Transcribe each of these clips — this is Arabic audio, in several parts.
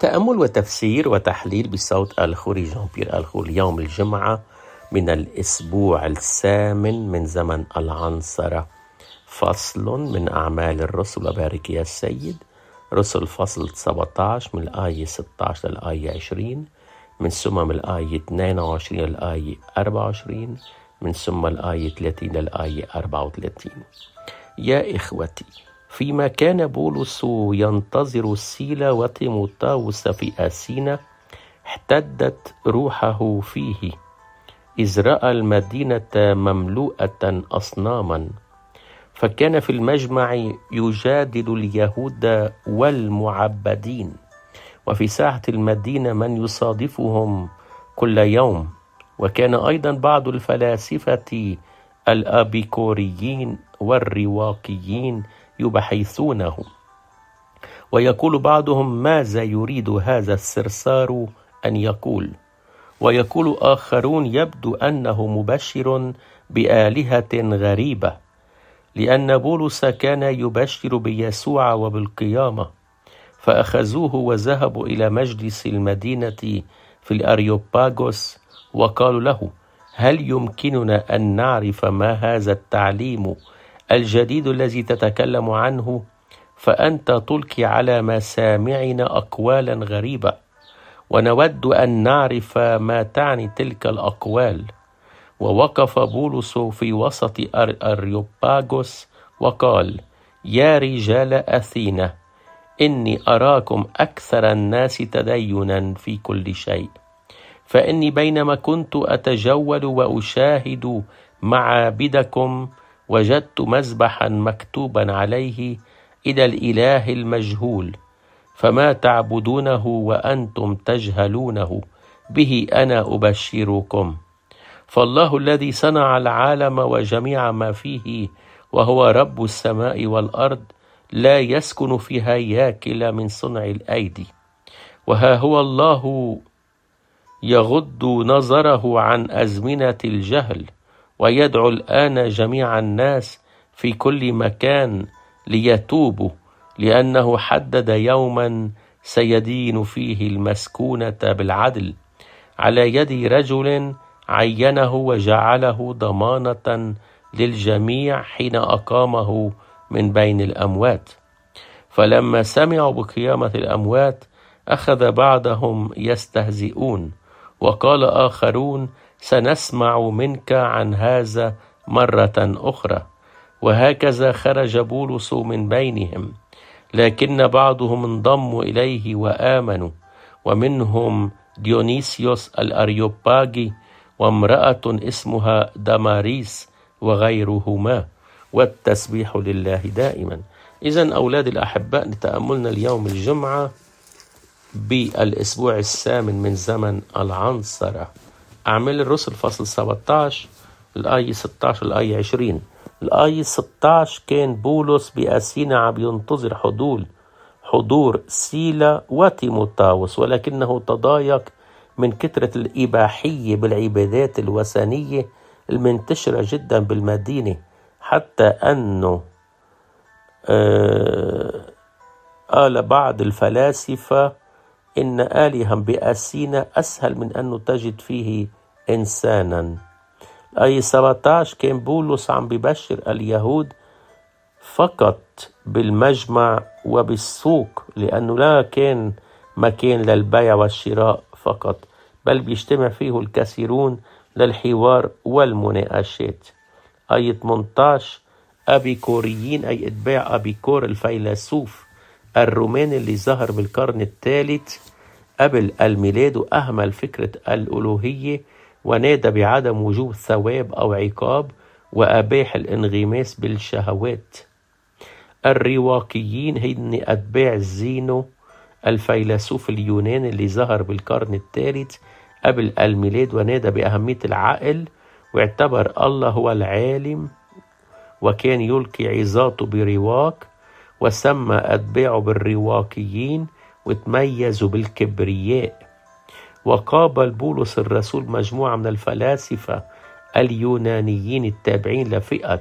تأمل وتفسير وتحليل بصوت الخوري جان بيير الخور يوم الجمعة من الأسبوع الثامن من زمن العنصرة. فصل من أعمال الرسل وبارك يا السيد. رسل فصل 17 من الآية 16 للآية 20، من ثم الآية 22 للآية 24، من ثم الآية 30 للآية 34. يا إخوتي، فيما كان بولس ينتظر سيلا وتيموثاوس في آسينا، احتدت روحه فيه إذ رأى المدينة مملوءة أصناما، فكان في المجمع يجادل اليهود والمعبدين، وفي ساحة المدينة من يصادفهم كل يوم. وكان أيضا بعض الفلاسفة الأبيكوريين والرواقيين يبحثونه، ويقول بعضهم: ماذا يريد هذا السرسار أن يقول؟ ويقول آخرون: يبدو أنه مبشر بآلهة غريبة، لأن بولس كان يبشر بيسوع وبالقيامة. فأخذوه وذهبوا إلى مجلس المدينة في الأريوباغوس، وقالوا له: هل يمكننا أن نعرف ما هذا التعليم الجديد الذي تتكلم عنه؟ فأنت تلقي على مسامعنا أقوالا غريبة، ونود أن نعرف ما تعني تلك الأقوال. ووقف بولس في وسط أريوباغوس وقال: يا رجال أثينا، إني أراكم أكثر الناس تدينا في كل شيء. فإني بينما كنت أتجول وأشاهد معابدكم، وجدت مذبحا مكتوبا عليه: إلى الإله المجهول. فما تعبدونه وأنتم تجهلونه به أنا أبشركم. فالله الذي صنع العالم وجميع ما فيه، وهو رب السماء والأرض، لا يسكن في هياكل من صنع الأيدي. وها هو الله يغض نظره عن أزمنة الجهل، ويدعو الآن جميع الناس في كل مكان ليتوبوا، لأنه حدد يوما سيدين فيه المسكونة بالعدل على يد رجل عينه وجعله ضمانة للجميع حين أقامه من بين الأموات. فلما سمعوا بقيامة الأموات أخذ بعضهم يستهزئون، وقال آخرون: سنسمع منك عن هذا مرة أخرى. وهكذا خرج بولس من بينهم، لكن بعضهم انضموا إليه وآمنوا، ومنهم ديونيسيوس الأريوباغي وامرأة اسمها دماريس وغيرهما، والتسبيح لله دائما. إذن أولاد الأحباء، تأملنا اليوم الجمعة بالأسبوع الثامن من زمن العنصرة. أعمال الرسل فصل 17 الآية 16 الآية 20. الآية 16: كان بولس بأثينا عم ينتظر حضور سيلا وتيموثاوس، ولكنه تضايق من كثرة الإباحية بالعبادات الوثنية المنتشرة جدا بالمدينة، حتى أنه قال بعض الفلاسفة إن آلهة بأثينا أسهل من أنه تجد فيه إنسانا. الآية 17: كان بولس عم ببشر اليهود فقط بالمجمع وبالسوق، لأنه لا كان مكان للبيع والشراء فقط، بل بيجتمع فيه الكثيرون للحوار والمناقشات. آية 18: أبيكوريين، أي اتباع أبيكور الفيلسوف الروماني اللي ظهر بالقرن الثالث قبل الميلاد، وأهمل فكرة الألوهية، ونادى بعدم وجود ثواب أو عقاب، وأباح الانغماس بالشهوات. الرواقيين هن أتباع زينو الفيلسوف اليوناني اللي ظهر بالقرن الثالث قبل الميلاد، ونادى بأهمية العقل، واعتبر الله هو العالم، وكان يلقي عظاته برواق، وسمى أتباعه بالرواقيين، وتميزوا بالكبرياء. وقابل بولس الرسول مجموعة من الفلاسفة اليونانيين التابعين لفئة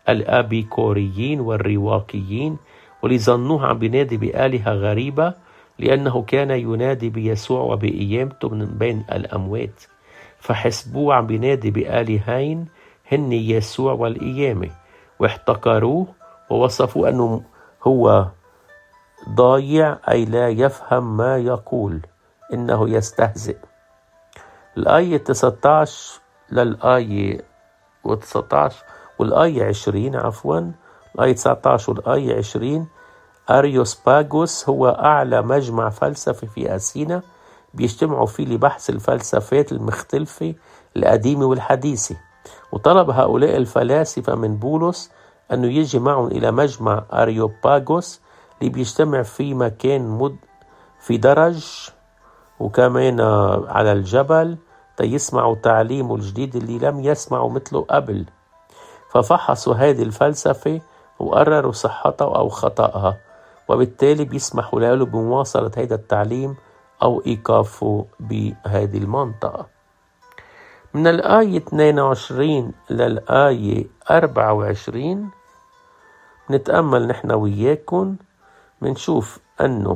الأبيكوريين والرواقيين، واللي ظنوه عم بينادي بآلهة غريبة، لأنه كان ينادي بيسوع وبقيامته من بين الأموات، فحسبوه عم بينادي بآلهين هن يسوع والقيامة، واحتقروه ووصفوه أنه هو ضايع، أي لا يفهم ما يقول، إنه يستهزئ. الآية 19 للآية 19 والآية 20 الآية 19 والآية 20. أريوسباغوس هو أعلى مجمع فلسفي في أثينا، بيجتمعوا فيه لبحث الفلسفات المختلفة القديمة والحديثة، وطلب هؤلاء الفلاسفة من بولس أنه يجي معهم إلى مجمع أريوباغوس اللي بيجتمع في مكان في درج وكمان على الجبل تيسمعوا تعليمه الجديد اللي لم يسمعوا مثله قبل. ففحصوا هذه الفلسفة وقرروا صحتها أو خطأها، وبالتالي بيسمحوا له بمواصلة هذا التعليم أو إيقافه بهذه المنطقة. من الآية 22 للآية 24 نتأمل نحن وياكم، منشوف أنه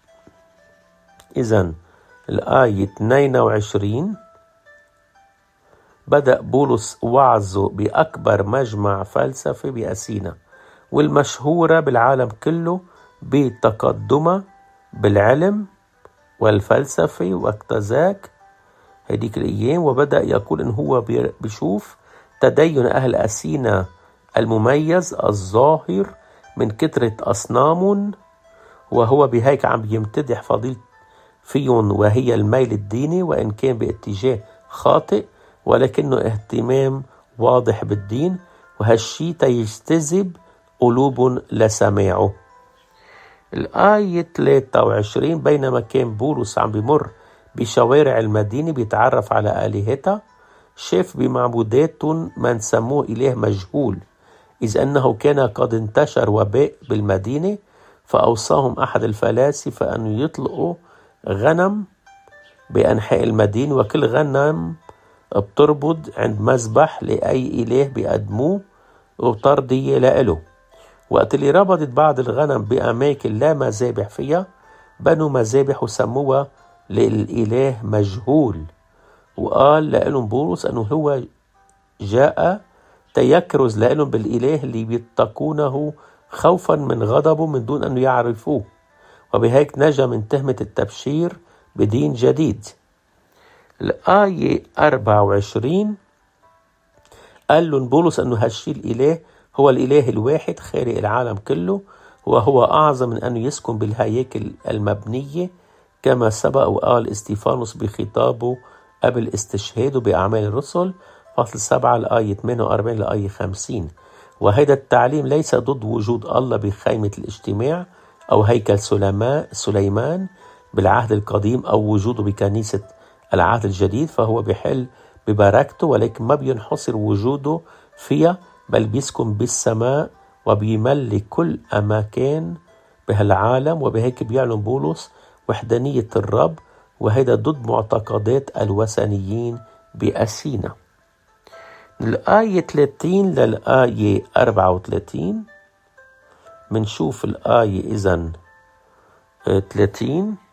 إذن الآية 22 بدأ بولس وعظه بأكبر مجمع فلسفي بأثينا والمشهورة بالعالم كله بتقدمها بالعلم والفلسفة وقت ذاك هديك الأيام. وبدأ يقول إن هو بيشوف تدين أهل أثينا المميز الظاهر من كثرة أصنام، وهو بهيك عم يمتدح فضيلة فيهم وهي الميل الديني، وإن كان باتجاه خاطئ ولكنه اهتمام واضح بالدين، وهالشي تيجتذب قلوب لسماعه. الآية 23 بينما كان بولس عم بمر بشوارع المدينة بيتعرف على آلهتها، شاف بمعبوداتهم من سموه إله مجهول، إذ أنه كان قد انتشر وباء بالمدينة، فأوصاهم أحد الفلاسفة أن يطلقوا غنم بأنحاء المدينة، وكل غنم بتربض عند مذبح لأي إله بيقدموه وبترضية لإله. وقت اللي ربطت بعض الغنم بأماكن لا مذابح فيها بنوا مذابح وسموها للإله مجهول. وقال لهم بولس أنه هو جاء تيكرز لهم بالإله اللي بيتقونه خوفا من غضبه من دون أن يعرفوه، وبهيك نجا من تهمة التبشير بدين جديد. الآية 24 قال لهم بولس أنه هالشي الإله هو الإله الواحد خالق العالم كله، وهو أعظم من أن يسكن بالهياكل المبنية، كما سبق وقال استيفانوس بخطابه قبل استشهاده بأعمال الرسل فصل 7 الآية 48 لآية 50. وهذا التعليم ليس ضد وجود الله بخيمة الاجتماع أو هيكل سليمان بالعهد القديم أو وجوده بكنيسة العهد الجديد، فهو بحل ببركته، ولكن ما بينحصر وجوده فيها، بل بيسكن بالسماء وبيملك كل أماكن بهالعالم. وبهيك بيعلن بولس وحدانية الرب، وهذا ضد معتقدات الوثنيين بأثينا. من الآية 30 للآية 34 منشوف الآية إذن 30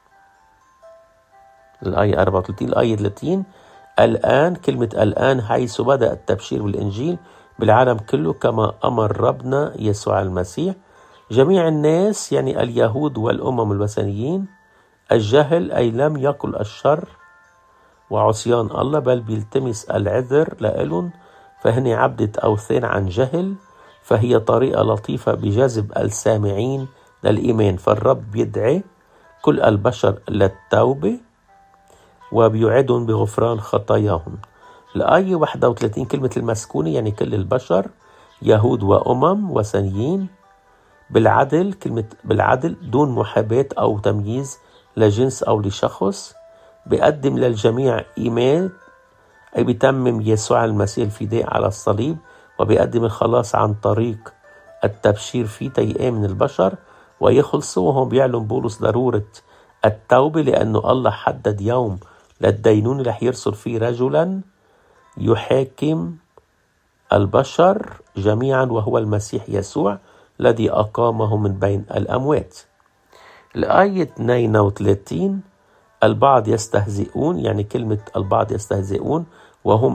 الآية 34 الآية 30. الآن كلمة الآن حيث بدأ التبشير بالإنجيل بالعالم كله كما أمر ربنا يسوع المسيح جميع الناس، يعني اليهود والأمم الوثنيين، الجهل أي لم يقل الشر وعصيان الله بل بيلتمس العذر لإلهم، فهن عبدة أوثان عن جهل، فهي طريقة لطيفة بجذب السامعين للإيمان. فالرب بيدعي كل البشر للتوبة وبيوعدهم بغفران خطاياهم. الآية 31 كلمة المسكونة يعني كل البشر يهود وأمم وثنيين، بالعدل كلمة بالعدل دون محاباة أو تمييز لجنس أو لشخص، بيقدم للجميع إيمان أي بيتمم يسوع المسيح الفداء على الصليب، وبيقدم الخلاص عن طريق التبشير فيه تيآمن البشر ويخلصوا. وهم بيعلن بولس ضرورة التوبة، لأنه الله حدد يوم للدينون رح يرسل فيه رجلا يحاكم البشر جميعا، وهو المسيح يسوع الذي أقامه من بين الأموات. الآية 32 البعض يستهزئون، يعني كلمة البعض يستهزئون وهم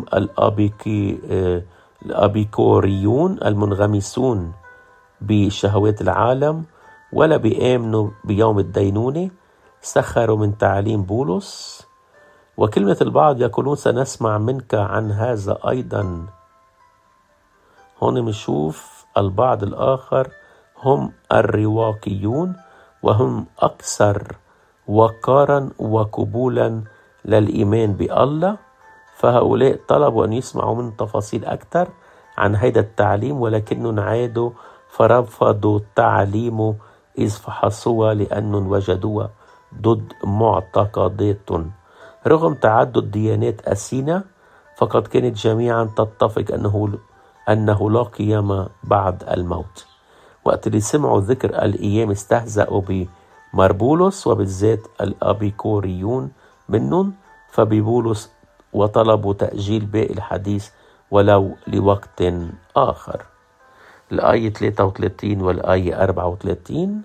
الأبيكوريون المنغمسون بشهوات العالم ولا بيآمنوا بيوم الدينونة، سخروا من تعليم بولس. وكلمة البعض يقولون سنسمع منك عن هذا أيضا. هون بنشوف البعض الآخر هم الرواقيون، وهم أكثر وقارا وقبولا للإيمان بالله، فهؤلاء طلبوا أن يسمعوا من تفاصيل أكثر عن هذا التعليم، ولكنهم عادوا فرفضوا تعليمه إذ فحصوها لأنهم وجدوها ضد معتقداتهم. رغم تعدد ديانات أثينا، فقد كانت جميعا تتفق أنه لا قيامة بعد الموت. وقت اللي سمعوا ذكر الأيام استهزأوا بمربولس، وبالذات الأبيكوريون منهم فببولس، وطلبوا تأجيل باقي الحديث ولو لوقت آخر. الآية 33 والآية 34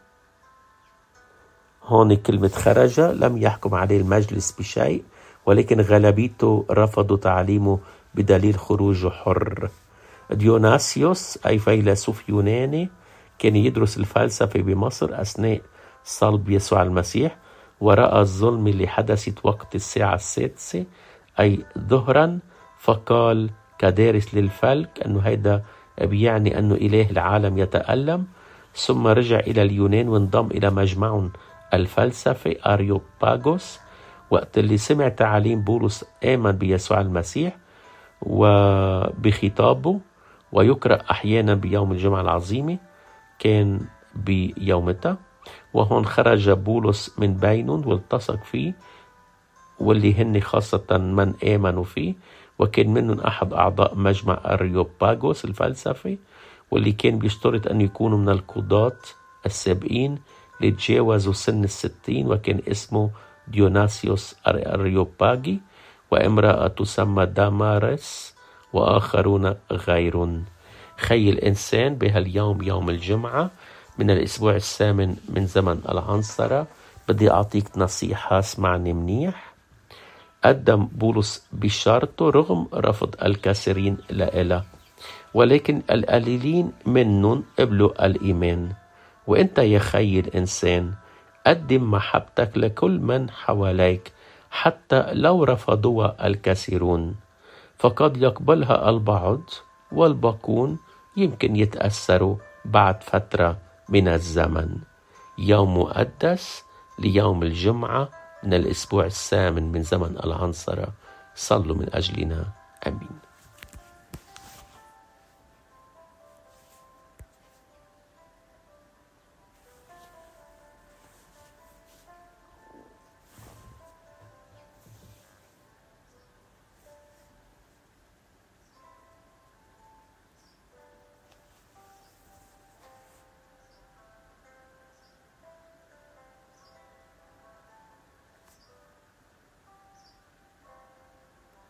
هون كلمة خرج لم يحكم عليه المجلس بشيء، ولكن غالبيته رفضوا تعليمه بدليل خروجه حر. ديوناسيوس أي فيلسوف يوناني كان يدرس الفلسفة بمصر أثناء صلب يسوع المسيح، ورأى الظلم اللي حدثت وقت الساعة 6 أي ظهرا، فقال كدارس للفلك أنه هيدا بيعني أنه إله العالم يتألم. ثم رجع إلى اليونان وانضم إلى مجمع الفلسفة أريوباغوس. وقت اللي سمع تعاليم بولس آمن بيسوع المسيح وبخطابه، ويقرأ أحيانا بيوم الجمعة العظيمة كان بيومتها. وهون خرج بولس من بينهم والتصق فيه، واللي هن خاصة من آمنوا فيه، وكان منهم أحد أعضاء مجمع أريوباغوس الفلسفي، واللي كان بيشترط أن يكونوا من القضاة السابقين اللي تجاوزوا سن 60، وكان اسمه ديوناسيوس أريوباغي، وامرأة تسمى دامارس، وآخرون غيرون. خي الإنسان بهاليوم يوم الجمعة من الأسبوع الثامن من زمن العنصرة، بدي أعطيك نصيحة، اسمعني منيح. قدم بولس بشرطه رغم رفض الكثيرين لإله، ولكن القليلين منهم قبلوا الإيمان. وإنت يا خي الإنسان قدم محبتك لكل من حواليك حتى لو رفضوها الكثيرون، فقد يقبلها البعض والباقون يمكن يتأثروا بعد فترة من الزمن. يوم مقدس ليوم الجمعة من الأسبوع الثامن من زمن العنصرة. صلوا من أجلنا. آمين.